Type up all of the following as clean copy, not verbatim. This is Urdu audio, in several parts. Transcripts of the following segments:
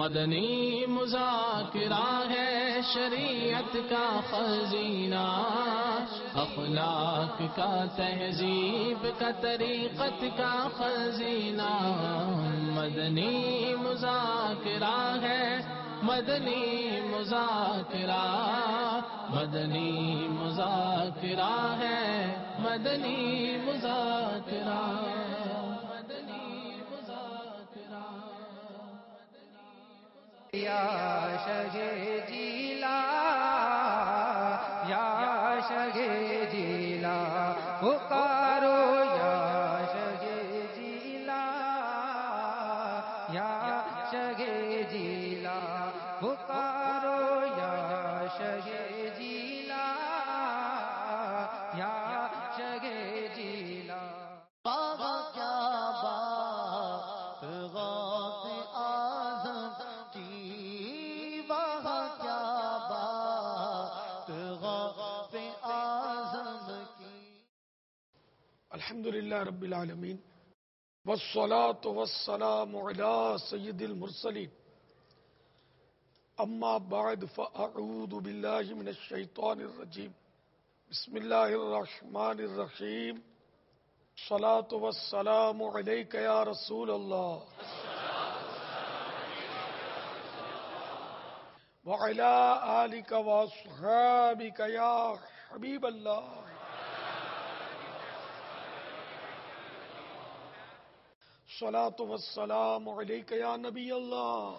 مدنی مذاکرہ ہے شریعت کا خزینہ، اخلاق کا تہذیب کا طریقت کا خزینہ، مدنی مذاکرہ ہے، مدنی مذاکرہ، مدنی مذاکرہ ہے، مدنی مذاکرہ، مدنی مذاکرہ۔ یا شہ جیلا، یا شہ جیلا پکارو، یا شہ جیلا، یا شہ جیلا پکارو، یا شہ جیلا، یا شہ جیلا۔ الحمدللہ رب العالمین، والصلاة والسلام علی سید المرسلین، اما بعد فاعوذ باللہ من الشیطان الرجیم، بسم اللہ الرحمن الرحیم، الصلاة والسلام علیک یا رسول اللہ وعلی آلک واصحابک یا حبیب اللہ۔ الصلاة والسلام علیک یا نبی اللہ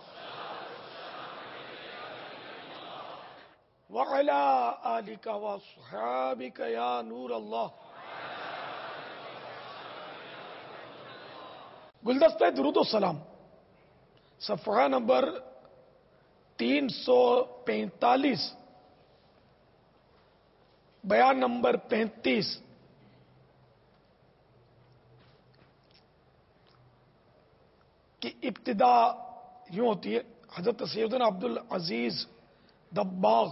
وعلی آلک واصحابک یا نور اللہ۔ گلدستہ درود و سلام، صفحہ نمبر 345، بیان نمبر 35۔ کی ابتدا یوں ہوتی ہے، حضرت سیدنا عبد العزیز دباغ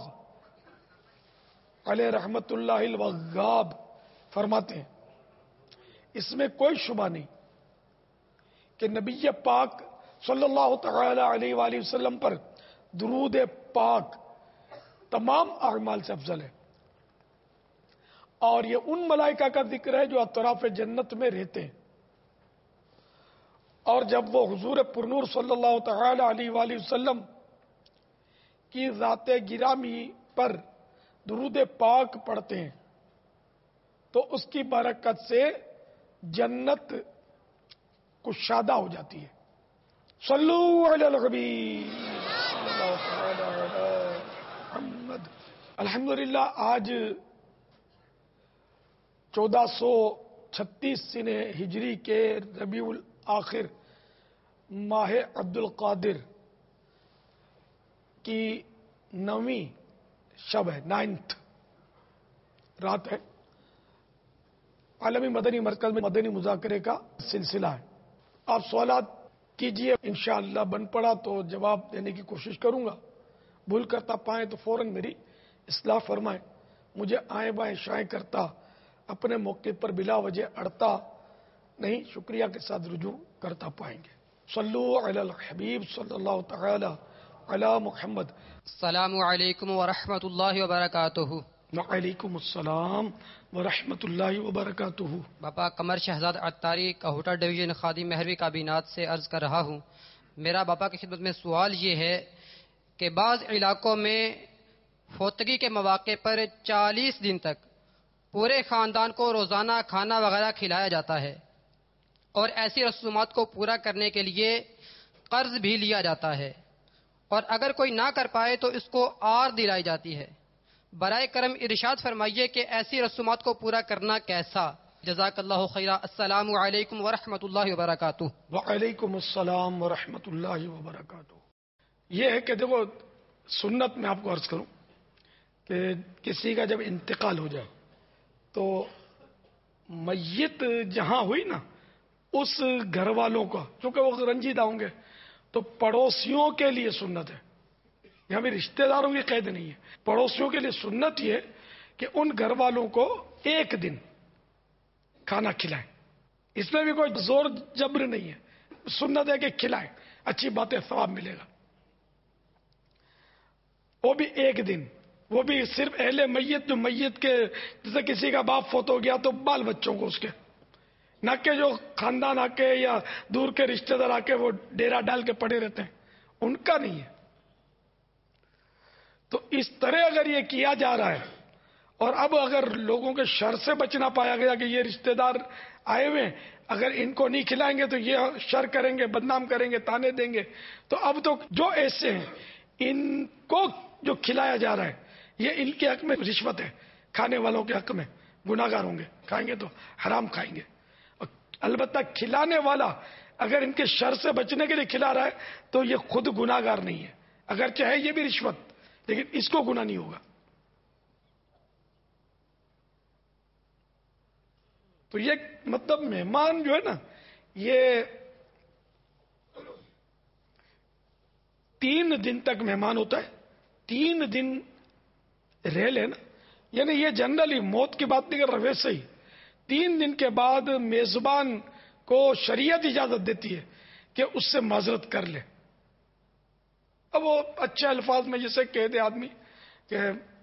علیہ رحمت اللہ الوغاب فرماتے ہیں، اس میں کوئی شبہ نہیں کہ نبی پاک صلی اللہ تعالی علیہ وآلہ وسلم پر درود پاک تمام اعمال سے افضل ہے، اور یہ ان ملائکہ کا ذکر ہے جو اطراف جنت میں رہتے ہیں، اور جب وہ حضور پرنور صلی اللہ تعالی علیہ وآلہ وسلم کی ذات گرامی پر درود پاک پڑھتے ہیں تو اس کی برکت سے جنت کشادہ ہو جاتی ہے۔ صلو علی الحبیب صلی اللہ تعالی علی محمد۔ الحمدللہ آج 1436 سن ہجری کے ربیع الاخر ماہ عبد القادر کی 9ویں شب ہے، 9th رات ہے۔ عالمی مدنی مرکز میں مدنی مذاکرے کا سلسلہ ہے۔ آپ سوالات کیجئے، انشاءاللہ بن پڑا تو جواب دینے کی کوشش کروں گا، بھول کرتا پائیں تو فوراً میری اصلاح فرمائیں، مجھے آئیں بائیں شائیں کرتا اپنے موقع پر بلا وجہ اڑتا نہیں، شکریہ کے ساتھ رجوع کرتا پائیں گے۔ صلو علی الحبیب صلی اللہ تعالی علی محمد۔ السلام علیکم ورحمۃ اللہ وبرکاتہ۔ وعلیکم السلام ورحمۃ اللہ وبرکاتہ۔ باپا قمر شہزاد عطاری کہوٹہ ڈویژن خادم مہروی کابینات سے عرض کر رہا ہوں، میرا باپا کی خدمت میں سوال یہ ہے کہ بعض علاقوں میں فوتگی کے مواقع پر 40 دن تک پورے خاندان کو روزانہ کھانا وغیرہ کھلایا جاتا ہے، اور ایسی رسومات کو پورا کرنے کے لیے قرض بھی لیا جاتا ہے، اور اگر کوئی نہ کر پائے تو اس کو آر دلائی جاتی ہے۔ برائے کرم ارشاد فرمائیے کہ ایسی رسومات کو پورا کرنا کیسا؟ جزاک اللہ خیرہ۔ السلام علیکم ورحمۃ اللہ وبرکاتہ۔ وعلیکم السلام ورحمۃ اللہ وبرکاتہ۔ یہ ہے کہ دیکھو، سنت میں آپ کو عرض کروں کہ کسی کا جب انتقال ہو جائے تو میت جہاں ہوئی نا، اس گھر والوں کا، چونکہ وہ رنجیدہ ہوں گے، تو پڑوسیوں کے لیے سنت ہے، یہاں بھی رشتہ داروں کی قید نہیں ہے، پڑوسیوں کے لیے سنت یہ کہ ان گھر والوں کو ایک دن کھانا کھلائیں۔ اس میں بھی کوئی زور جبر نہیں ہے، سنت ہے کہ کھلائیں، اچھی باتیں ثواب ملے گا۔ وہ بھی ایک دن، وہ بھی صرف اہل میت، جو میت کے جیسے کسی کا باپ فوت ہو گیا تو بال بچوں کو اس کے، نہ کہ جو خاندان آ کے یا دور کے رشتہ دار آ کے وہ ڈیرا ڈال کے پڑے رہتے ہیں، ان کا نہیں ہے۔ تو اس طرح اگر یہ کیا جا رہا ہے، اور اب اگر لوگوں کے شر سے بچنا پایا گیا کہ یہ رشتہ دار آئے ہوئے ہیں، اگر ان کو نہیں کھلائیں گے تو یہ شر کریں گے، بدنام کریں گے، تانے دیں گے، تو اب تو جو ایسے ہیں ان کو جو کھلایا جا رہا ہے یہ ان کے حق میں رشوت ہے، کھانے والوں کے حق میں گناہگار ہوں گے، کھائیں گے تو حرام کھائیں گے۔ اور البتہ کھلانے والا اگر ان کے شر سے بچنے کے لیے کھلا رہا ہے تو یہ خود گناہگار نہیں ہے، اگرچہ ہے یہ بھی رشوت، لیکن اس کو گناہ نہیں ہوگا۔ تو یہ مطلب مہمان جو ہے نا، یہ 3 دن تک مہمان ہوتا ہے، 3 دن رہ لینا، یعنی یہ جنرلی موت کی بات نہیں کر رہا، ویسے ہی 3 دن کے بعد میزبان کو شریعت اجازت دیتی ہے کہ اس سے معذرت کر لے۔ اب وہ اچھے الفاظ میں جسے کہہ دے آدمی کہ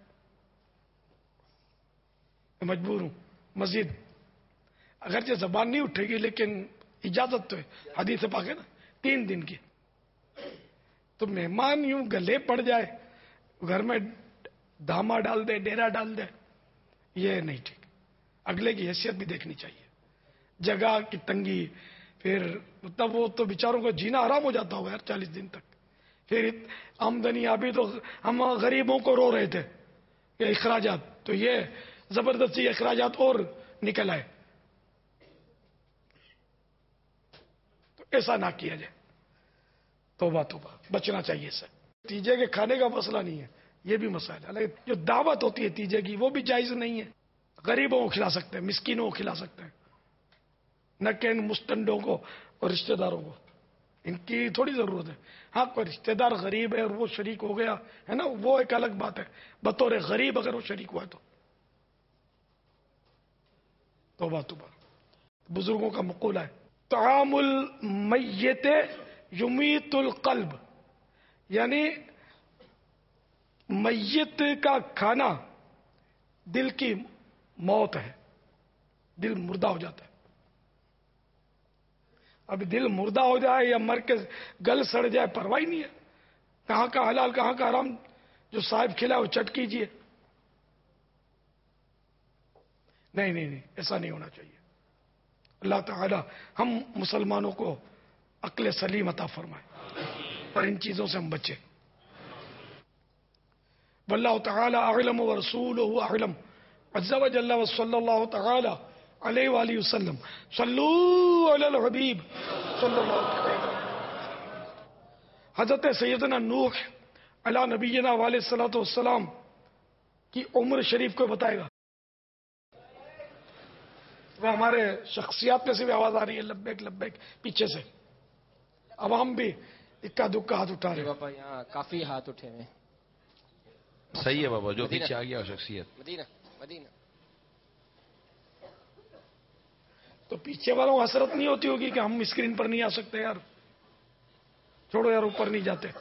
مجبور ہوں، مزید اگرچہ زبان نہیں اٹھے گی لیکن اجازت تو ہے، حدیث پاک ہے نا 3 دن کی۔ تو مہمان یوں گلے پڑ جائے، گھر میں دھاما ڈال دے، ڈیرا ڈال دے، یہ نہیں ٹھیک۔ اگلے کی حیثیت بھی دیکھنی چاہیے، جگہ کی تنگی، پھر مطلب وہ تو بیچاروں کو جینا حرام ہو جاتا ہوگا یار 40 دن تک۔ پھر آمدنی ابھی تو ہم غریبوں کو رو رہے تھے کہ اخراجات، تو یہ زبردستی اخراجات اور نکل آئے، تو ایسا نہ کیا جائے، توبہ توبہ، بچنا چاہیے اس سے۔ تیجے کے کھانے کا مسئلہ نہیں ہے، یہ بھی مسائل ہے، لیکن جو دعوت ہوتی ہے تیجے کی وہ بھی جائز نہیں ہے۔ غریبوں کو کھلا سکتے ہیں، مسکینوں کو کھلا سکتے ہیں، نہ کہ ان مستنڈوں کو اور رشتہ داروں کو، ان کی تھوڑی ضرورت ہے۔ ہاں کوئی رشتہ دار غریب ہے اور وہ شریک ہو گیا ہے نا، وہ ایک الگ بات ہے، بطور غریب اگر وہ شریک ہوا ہے تو توبہ توبہ۔ بزرگوں کا مقولہ ہے طعام المیت یمیت القلب، یعنی میت کا کھانا دل کی موت ہے، دل مردہ ہو جاتا ہے۔ اب دل مردہ ہو جائے یا مر کے گل سڑ جائے پرواہ نہیں ہے، کہاں کا حلال کہاں کا حرام، جو صاحب کھلا وہ چٹ کیجیے۔ نہیں نہیں نہیں، ایسا نہیں ہونا چاہیے۔ اللہ تعالی ہم مسلمانوں کو عقل سلیم عطا فرمائے اور ان چیزوں سے ہم بچیں۔ واللہ تعالی اعلم ورسولہ اعلم عز وجل وصلی اللہ تعالی علیہ وآلہ وسلم۔ صلو علی الحبیب صلی اللہ علیہ وسلم۔ حضرت سیدنا نوح علی نبینا علیہ الصلوۃ والسلام کی عمر شریف کو بتائے گا۔ وہ ہمارے شخصیات میں سے بھی آواز آ رہی ہے لبیک لبیک پیچھے سے، عوام بھی اکا دکا ہاتھ اٹھا رہے ہیں۔ بابا یہاں کافی ہاتھ اٹھے ہوئے، صحیح ہے بابا، جو پیچھے آ گیا شخصیت۔ مدینہ مدینہ۔ تو پیچھے والوں کو حسرت نہیں ہوتی ہوگی کہ ہم اسکرین پر نہیں آ سکتے یار، چھوڑو یار اوپر نہیں جاتے۔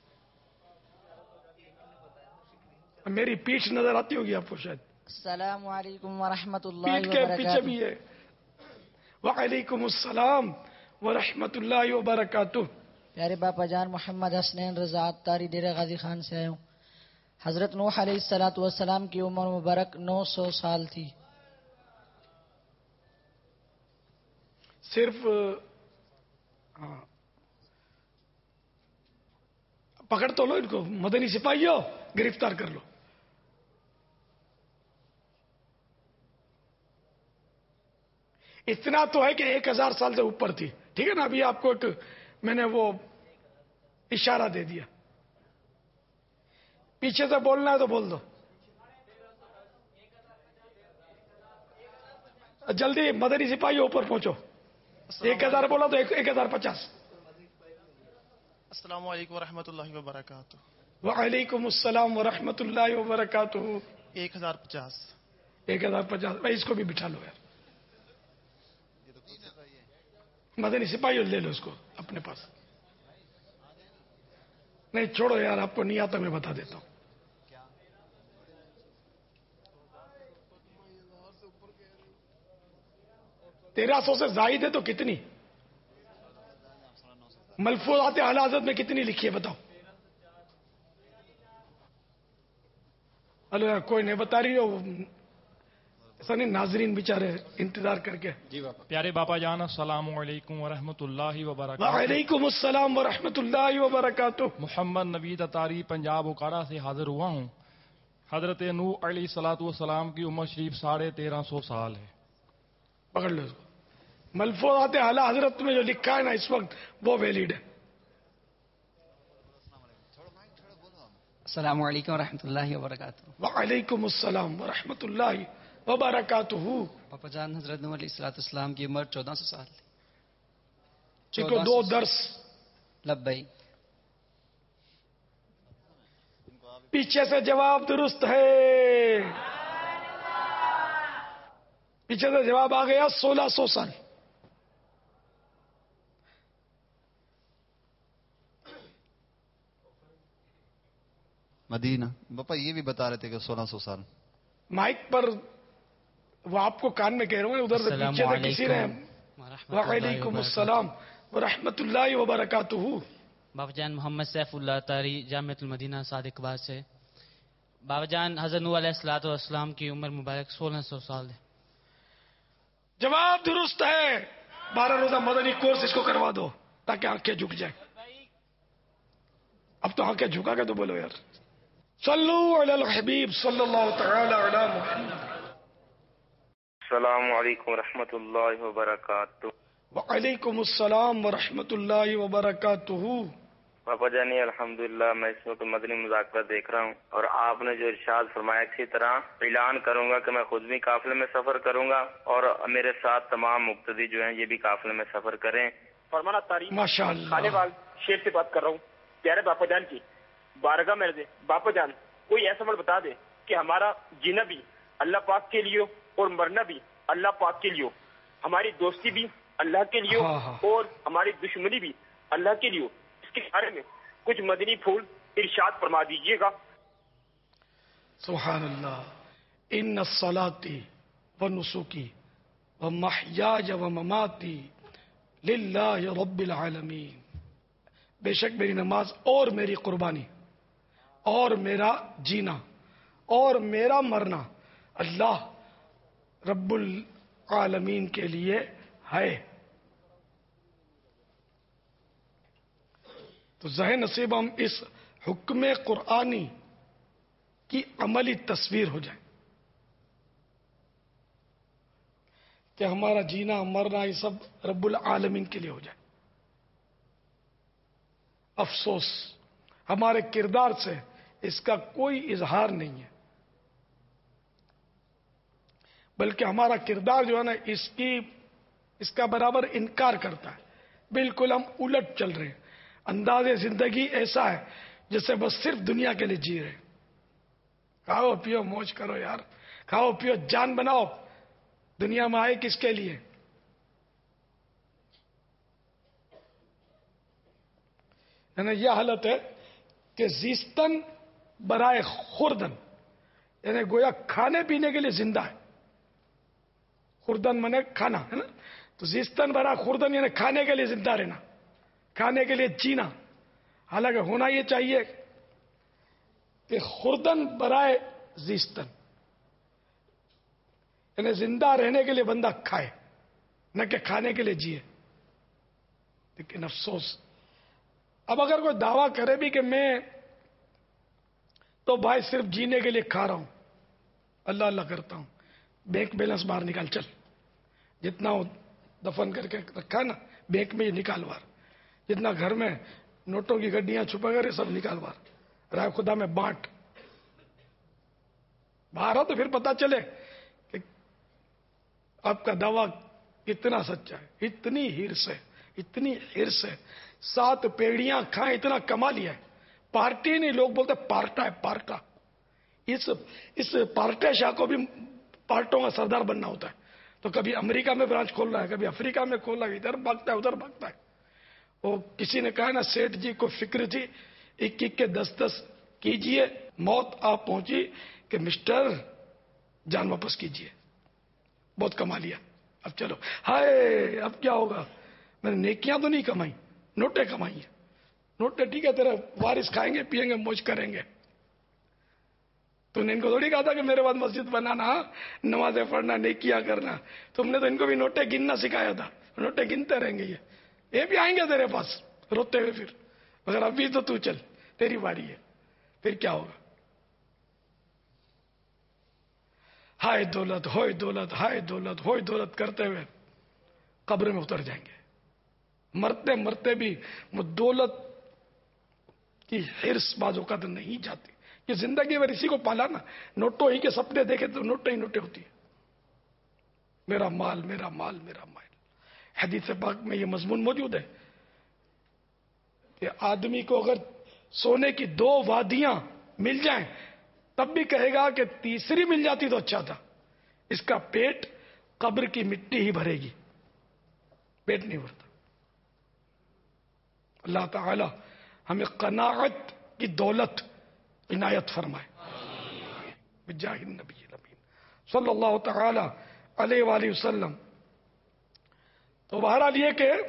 میری پیٹھ نظر آتی ہوگی آپ کو شاید، السلام علیکم ورحمۃ اللہ پیٹھ کے پیچھے وبرکاتہ۔ بھی ہے۔ وعلیکم السلام ورحمۃ اللہ وبرکاتہ۔ پیارے باپا جان محمد حسنین رضا عطاری ڈیرہ غازی خان سے آیا ہوں۔ حضرت نوح علیہ الصلوۃ والسلام کی عمر مبارک 900 سال تھی۔ صرف ہاں پکڑ تو لو ان کو، مدنی سپاہیوں گرفتار کر لو۔ اتنا تو ہے کہ 1000 سال سے اوپر تھی، ٹھیک ہے نا۔ ابھی آپ کو ایک میں نے وہ اشارہ دے دیا، پیچھے سے بولنا ہے تو بول دو جلدی۔ مدنی سپاہی اوپر پہنچو، 1000 بولا تو 1050۔ السلام علیکم ورحمۃ اللہ وبرکاتہ۔ وعلیکم السلام ورحمۃ اللہ وبرکاتہ۔ 1050۔ 1050 بھائی اس کو بھی بٹھا لو یار، مدنی سپاہی لے لو اس کو اپنے پاس۔ نہیں چھوڑو یار، آپ کو نہیں آتا میں بتا دیتا ہوں۔ 1300 سے زائد ہے تو کتنی؟ ملفوظات اعلی حضرت میں کتنی لکھی ہے بتاؤ؟ اللہ کوئی نہیں بتا رہی ہو، ایسا نہیں، ناظرین بیچارے انتظار کر کے. جی باپا. پیارے باپا جان السلام علیکم ورحمۃ اللہ وبرکاتہ. وعلیکم السلام ورحمۃ اللہ وبرکاتہ. محمد نوید اتاری پنجاب اکاڑا سے حاضر ہوا ہوں. حضرت نوح علیہ الصلوۃ والسلام کی عمر شریف 1350 سال ہے. پکڑ لو اس کو. ملفوظات اعلی حضرت میں جو لکھا ہے نا اس وقت وہ ویلڈ ہے. السلام علیکم ورحمۃ اللہ وبرکاتہ. وعلیکم السلام ورحمۃ اللہ وبرکاتہ. پاپا جان حضرت نوح علیہ السلام کی عمر 1400 سال ہے. چکو 2 درس. لبئی. پیچھے سے جواب درست ہے. پیچھے سے جواب آ گیا 1600 سال. مدینہ. باپا یہ بھی بتا رہے تھے کہ 1600 سال. مائک پر وہ آپ کو کان میں کہہ رہا ہوں ادھر سے پیچھے سے کسی نے. وعلیکم السلام ورحمۃ اللہ وبرکاتہ. بابا جان محمد سیف اللہ تاری جامعۃ المدینہ صادق آباد سے. بابا جان حضرت نوح علیہ السلام کی عمر مبارک 1600 سال ہے. جواب درست ہے. 12 روزہ مدنی کورس اس کو کروا دو تاکہ آنکھیں جھک جائیں. اب تو آنکھیں جھکا کے تو بولو یار. صلو علی الحبیب صلی اللہ تعالی علی محمد. السلام علیکم ورحمۃ اللہ وبرکاتہ. وعلیکم السلام ورحمۃ اللہ وبرکاتہ. پاپا جانی الحمدللہ میں اس وقت مدنی مذاکرہ دیکھ رہا ہوں اور آپ نے جو ارشاد فرمایا اسی طرح اعلان کروں گا کہ میں خود بھی قافلے میں سفر کروں گا اور میرے ساتھ تمام مقتدی جو ہیں یہ بھی قافلے میں سفر کریں. فرمانا تاریخ ماشاء اللہ. خانے وال شیر سے بات کر رہا ہوں. پیارے باپا جان کی بارگاہ میں دے باپا جان کوئی ایسا عمل بتا دے کہ ہمارا جینا بھی اللہ پاک کے لیے اور مرنا بھی اللہ پاک کے لیے، ہماری دوستی بھی اللہ کے لیے اور ہماری دشمنی بھی اللہ کے لیے. اس کے بارے میں کچھ مدنی پھول ارشاد فرما دیجیے گا. سبحان اللہ. ان الصلاۃ ونسکی ومحیای ومماتی للہ رب العالمین. بے شک میری نماز اور میری قربانی اور میرا جینا اور میرا مرنا اللہ رب العالمین کے لیے ہے. تو ذہن نصیب ہم اس حکم قرآنی کی عملی تصویر ہو جائے کہ ہمارا جینا مرنا یہ سب رب العالمین کے لیے ہو جائے. افسوس ہمارے کردار سے اس کا کوئی اظہار نہیں ہے، بلکہ ہمارا کردار جو ہے نا اس کا برابر انکار کرتا ہے. بالکل ہم الٹ چل رہے ہیں. انداز زندگی ایسا ہے جیسے بس صرف دنیا کے لیے جی رہے. کھاؤ پیو موج کرو یار، کھاؤ پیو جان بناؤ. دنیا میں آئے کس کے لیے؟ یعنی یہ حالت ہے کہ زیستن برائے خوردن، یعنی گویا کھانے پینے کے لیے زندہ ہے. خوردن منے کھانا ہے نا، تو زیستن برائے خوردن یعنی کھانے کے لیے زندہ رہنا، کھانے کے لیے جینا. حالانکہ ہونا یہ چاہیے کہ خوردن برائے زیستن، یعنی زندہ رہنے کے لیے بندہ کھائے نہ کہ کھانے کے لیے جیے. لیکن افسوس اب اگر کوئی دعویٰ کرے بھی کہ میں تو بھائی صرف جینے کے لیے کھا رہا ہوں، اللہ اللہ کرتا ہوں، بینک بیلنس باہر نکال، چل جتنا وہ دفن کر کے رکھا نا بینک میں یہ نکال بار، جتنا گھر میں نوٹوں کی گڈیاں چھپا کر سب نکال بار، رائے خدا میں بانٹ باہر. تو پھر پتا چلے کہ آپ کا دعویٰ کتنا سچا ہے. اتنی ہرس ہے 7 پیڑیاں کھائیں اتنا کما لیا ہے. پارٹی نہیں، لوگ بولتے پارٹا ہے پارٹا. اس پارٹے شاہ کو بھی پارٹوں کا سردار بننا ہوتا ہے. تو کبھی امریکہ میں برانچ کھول رہا ہے، کبھی افریقہ میں کھول رہا ہے، ادھر بھاگتا ہے ادھر بھاگتا ہے. وہ کسی نے کہا نا سیٹھ جی کو فکر تھی 1 کے 10 کیجئے، موت آپ پہنچی کہ مسٹر جان واپس کیجئے، بہت کما لیا. اب چلو ہائے اب کیا ہوگا، میں نے نیکیاں تو نہیں کمائی، نوٹیں کمائی ہیں. نوٹیں ٹھیک ہے تیرا وارث کھائیں گے پیئیں گے موج کریں گے. تو نے ان کو تھوڑی کہا تھا کہ میرے بعد مسجد بنانا، نمازیں پڑھنا، نیکیاں کرنا. تم نے تو ان کو بھی نوٹیں گننا سکھایا تھا. نوٹیں گنتے رہیں گے یہ بھی آئیں گے تیرے پاس روتے ہوئے پھر. مگر ابھی تو چل تیری باری ہے. پھر کیا ہوگا؟ ہائے دولت ہوئے دولت، ہائے دولت ہوئے دولت کرتے ہوئے قبر میں اتر جائیں گے. مرتے مرتے بھی وہ دولت کی حرص بعض اوقات نہیں جاتی کہ زندگی میں اسی کو پالا نا. نوٹوں ہی کے سپنے دیکھے تو نوٹیں ہی نوٹیں ہوتی ہیں. میرا مال میرا مال میرا مال. حدیث پاک میں یہ مضمون موجود ہے کہ آدمی کو اگر سونے کی 2 وادیاں مل جائیں تب بھی کہے گا کہ تیسری مل جاتی تو اچھا تھا. اس کا پیٹ قبر کی مٹی ہی بھرے گی، پیٹ نہیں بھرتا. اللہ تعالی ہمیں قناعت کی دولت عنایت فرمائے بجاہ النبی الامین صلی اللہ تعالی علیہ وآلہ وسلم. تو بہرحال یہ کہ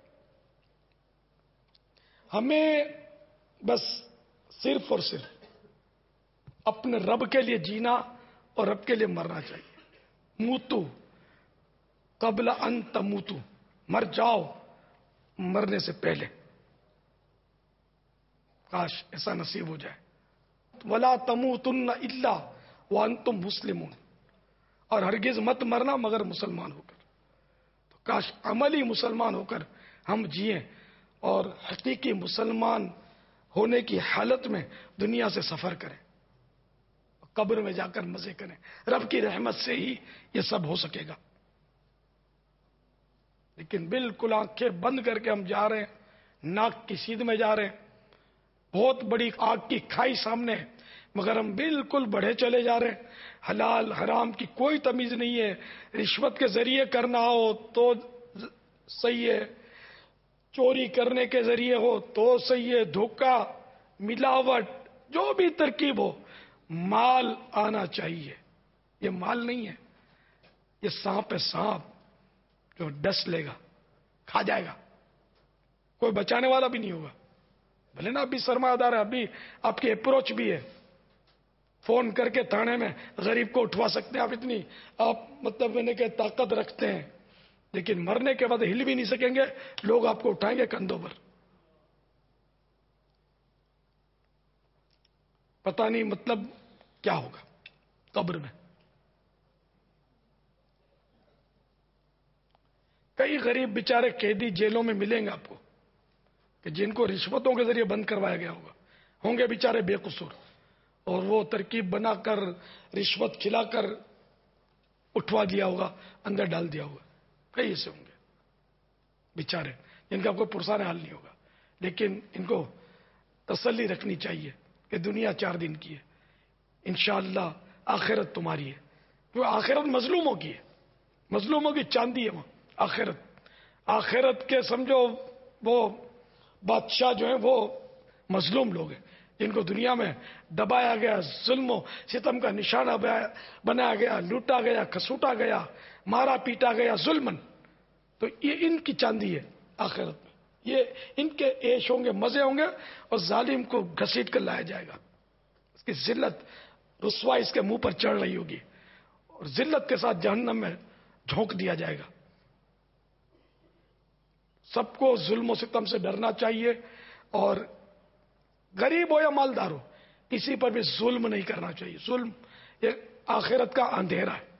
ہمیں بس صرف اور صرف اپنے رب کے لیے جینا اور رب کے لیے مرنا چاہیے. موتو قبل ان تموتو، مر جاؤ مرنے سے پہلے. کاش ایسا نصیب ہو جائے. ولا تموتن الا وانتم مسلمون، اور ہرگز مت مرنا مگر مسلمان ہو کر. تو کاش عملی مسلمان ہو کر ہم جئیں اور حقیقی مسلمان ہونے کی حالت میں دنیا سے سفر کریں، قبر میں جا کر مزے کریں. رب کی رحمت سے ہی یہ سب ہو سکے گا. لیکن بالکل آنکھیں بند کر کے ہم جا رہے ہیں، ناک کی سیدھ میں جا رہے ہیں، بہت بڑی آگ کی کھائی سامنے ہے مگر ہم بالکل بڑھے چلے جا رہے ہیں. حلال حرام کی کوئی تمیز نہیں ہے. رشوت کے ذریعے کرنا ہو تو صحیح ہے، چوری کرنے کے ذریعے ہو تو صحیح ہے، دھوکہ ملاوٹ جو بھی ترکیب ہو، مال آنا چاہیے. یہ مال نہیں ہے، یہ سانپ ہے، سانپ جو ڈس لے گا کھا جائے گا، کوئی بچانے والا بھی نہیں ہوگا. بھلے نا ابھی سرمایہ دار ہے، ابھی آپ کی اپروچ بھی ہے، فون کر کے تھانے میں غریب کو اٹھوا سکتے ہیں آپ، اتنی آپ مطلب میں نے کہ طاقت رکھتے ہیں. لیکن مرنے کے بعد ہل بھی نہیں سکیں گے، لوگ آپ کو اٹھائیں گے کندھوں پر. پتہ نہیں مطلب کیا ہوگا قبر میں. کئی غریب بیچارے قیدی جیلوں میں ملیں گے آپ کو کہ جن کو رشوتوں کے ذریعے بند کروایا گیا ہوگا، ہوں گے بیچارے بے قصور، اور وہ ترکیب بنا کر رشوت کھلا کر اٹھوا دیا ہوگا، اندر ڈال دیا ہوگا. کئی ایسے ہوں گے بیچارے جن کا کوئی پرسان حال نہیں ہوگا. لیکن ان کو تسلی رکھنی چاہیے کہ دنیا 4 دن کی ہے، انشاءاللہ آخرت تمہاری ہے. جو آخرت مظلوموں کی ہے، مظلوموں کی چاندی ہے وہاں آخرت کے سمجھو وہ بادشاہ جو ہیں وہ مظلوم لوگ ہیں جن کو دنیا میں دبایا گیا، ظلم و ستم کا نشانہ بنایا گیا، لوٹا گیا، کھسوٹا گیا، مارا پیٹا گیا ظلمن. تو یہ ان کی چاندی ہے آخرت میں. یہ ان کے عیش ہوں گے، مزے ہوں گے، اور ظالم کو گھسیٹ کر لایا جائے گا. اس کی ذلت رسوائی اس کے منہ پر چڑھ رہی ہوگی اور ذلت کے ساتھ جہنم میں جھونک دیا جائے گا. سب کو ظلم و ستم سے ڈرنا چاہیے، اور غریب ہو یا مالدار ہو کسی پر بھی ظلم نہیں کرنا چاہیے. ظلم یہ آخرت کا اندھیرا ہے.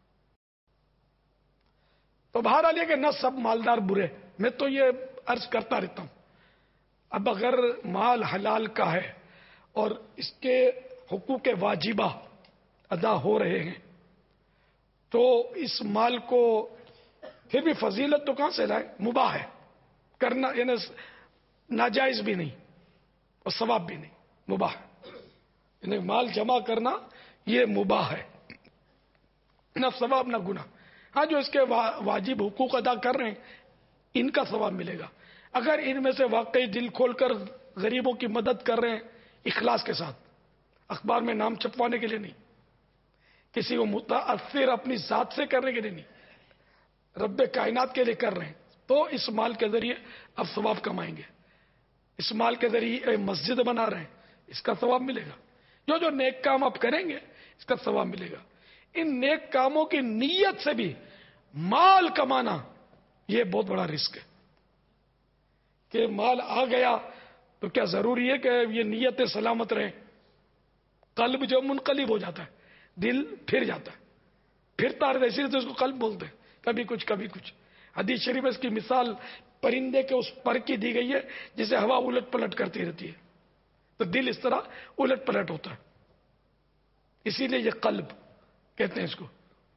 تو بہرحال یہ کہ نہ سب مالدار برے، میں تو یہ عرض کرتا رہتا ہوں. اب اگر مال حلال کا ہے اور اس کے حقوق واجبہ ادا ہو رہے ہیں تو اس مال کو پھر بھی فضیلت تو کہاں سے لائے؟ مباح ہے کرنا، یعنی ناجائز بھی نہیں اور ثواب بھی نہیں، مباح ہے. یعنی مال جمع کرنا یہ مباح ہے، نہ ثواب نہ گناہ. ہاں جو اس کے واجب حقوق ادا کر رہے ہیں ان کا ثواب ملے گا. اگر ان میں سے واقعی دل کھول کر غریبوں کی مدد کر رہے ہیں اخلاص کے ساتھ، اخبار میں نام چھپوانے کے لیے نہیں، کسی کو متاثر اپنی ذات سے کرنے کے لیے نہیں، रब कायनात के लिए कर रहे हैं तो इस माल के जरिए अब सवाब कमाएंगे। इस माल के जरिए मस्जिद बना रहे हैं, इसका सवाब मिलेगा। जो जो नेक काम आप करेंगे इसका सवाब मिलेगा। इन नेक कामों की नीयत से भी माल कमाना यह बहुत बड़ा रिस्क है कि माल आ गया तो क्या जरूरी है कि ये नीयतें सलामत रहें? कल्ब जो मुनकलिब हो जाता है, दिल फिर जाता है, फिरता रहता है, इसीलिए तो उसको कल्ब बोलते हैं, कभी कुछ कभी कुछ। हदीस शरीफ में इसकी मिसाल परिंदे के उस पर की दी गई है जिसे हवा उलट पलट करती रहती है, तो दिल इस तरह उलट पलट होता है, इसीलिए ये कल्ब कहते हैं इसको।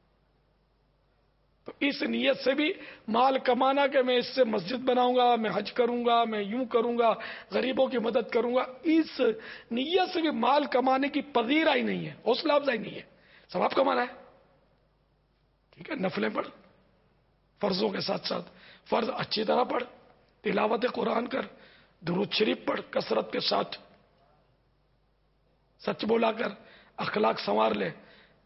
तो इस नीयत से भी माल कमाना कि मैं इससे मस्जिद बनाऊंगा, मैं हज करूंगा, मैं यूं करूंगा, गरीबों की मदद करूंगा, इस नीयत से भी माल कमाने की पजीरा ही नहीं है, हौसला अफजाई नहीं है। सवाब कमाना है, ठीक है, नफलें पढ़, फर्जों के साथ साथ फर्ज अच्छी तरह पढ़, तिलावत कुरान कर, दुरूद शरीफ पढ़ कसरत के साथ, सच बोला कर, अखलाक संवार ले।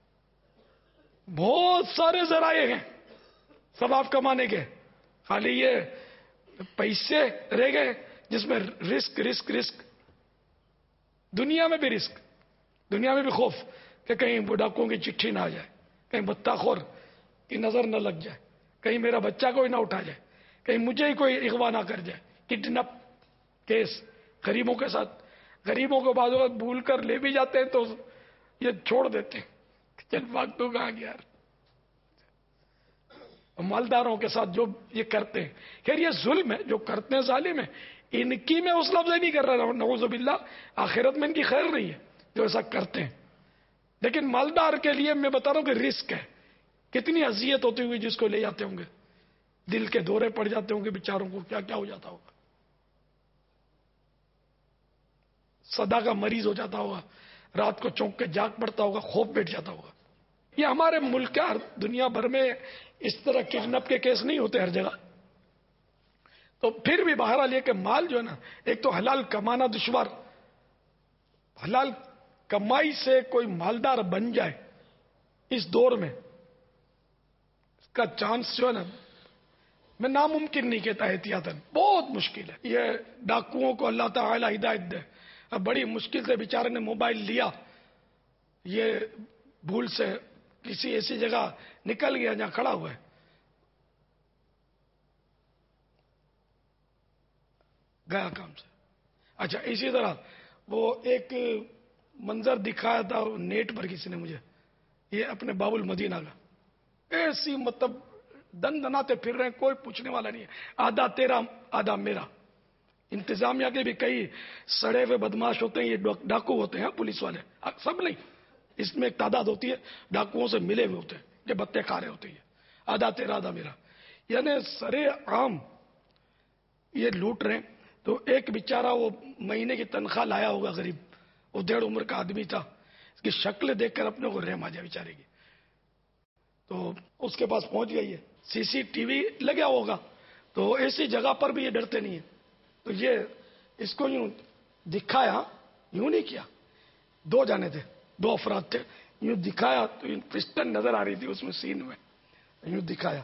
बहुत सारे जराए हैं सवाब कमाने के, खाली ये पैसे रह गए जिसमें रिस्क रिस्क रिस्क। दुनिया में भी रिस्क, दुनिया में भी खौफ कि कहीं डाकुओं की चिट्ठी ना आ जाए, कहीं बत्ताखोर की नजर न लग जाए, कहीं मेरा बच्चा कोई ना उठा जाए, कहीं मुझे ही कोई अगवा ना कर जाए। किडनैप केस गरीबों के साथ, गरीबों को बाद भूल कर ले भी जाते हैं तो ये छोड़ देते हैं, चल भाग तो कहां गया यार। मालदारों के साथ जो ये करते हैं, खैर ये जुल्म है जो करते हैं, जालिम है, इनकी मैं हौसला अफजाई नहीं कर रहा, नऊजुबिल्लाह, आखिरत में इनकी खैर नहीं है जो ऐसा करते हैं। लेकिन मालदार के लिए मैं बता रहा हूं कि रिस्क है, कितनी अजियत होती हुई जिसको ले जाते होंगे, दिल के दौरे पड़ जाते होंगे बेचारों को, क्या क्या हो जाता होगा, सदा का मरीज हो जाता होगा, रात को चौंक के जाग पड़ता होगा, खौफ बैठ जाता होगा। ये हमारे मुल्क का, दुनिया भर में इस तरह किडनैप के केस नहीं होते हर जगह। तो फिर भी बहरहाल ये कि माल जो है ना, एक तो हलाल कमाना दुश्वार, हलाल कमाई से कोई मालदार बन जाए इस दौर में, इसका चांस जो है ना, मैं नामुमकिन नहीं कहता, एहतियातन बहुत मुश्किल है। ये डाकुओं को अल्लाह ताला हिदायत दे, अब बड़ी मुश्किल से बेचारे ने मोबाइल लिया, ये भूल से किसी ऐसी जगह निकल गया जहां खड़ा हुआ है, गया काम से। अच्छा, इसी तरह वो एक मंजर दिखाया था नेट पर किसी ने मुझे, ये अपने बाबुल मदीना का, ऐसी मतलब दन दनाते फिर रहे हैं, कोई पूछने वाला नहीं है, आधा तेरा आधा मेरा। इंतजामिया के भी कई सड़े हुए बदमाश होते हैं, ये डाकू होते हैं, पुलिस वाले सब नहीं, इसमें एक तादाद होती है, डाकुओं से मिले हुए होते हैं, ये बत्ते खा रहे होते हैं, आधा तेरा आधा मेरा, यानी सरे आम ये लूट रहे हैं। तो एक बेचारा वो महीने की तनख्वाह लाया होगा गरीब, वो 1.5 उम्र का आदमी था, इसकी शक्ल देखकर अपने को रहम आ जाए बेचारे की। तो उसके पास पहुंच गई है, सीसीटीवी लगा होगा, तो ऐसी जगह पर भी ये डरते नहीं है। तो ये इसको यूं दिखाया, यूं नहीं किया, 2 जाने थे, 2 अफराद थे, यूं दिखाया तो यूं पिस्टन नजर आ रही थी उसमें सीन में, यूं दिखाया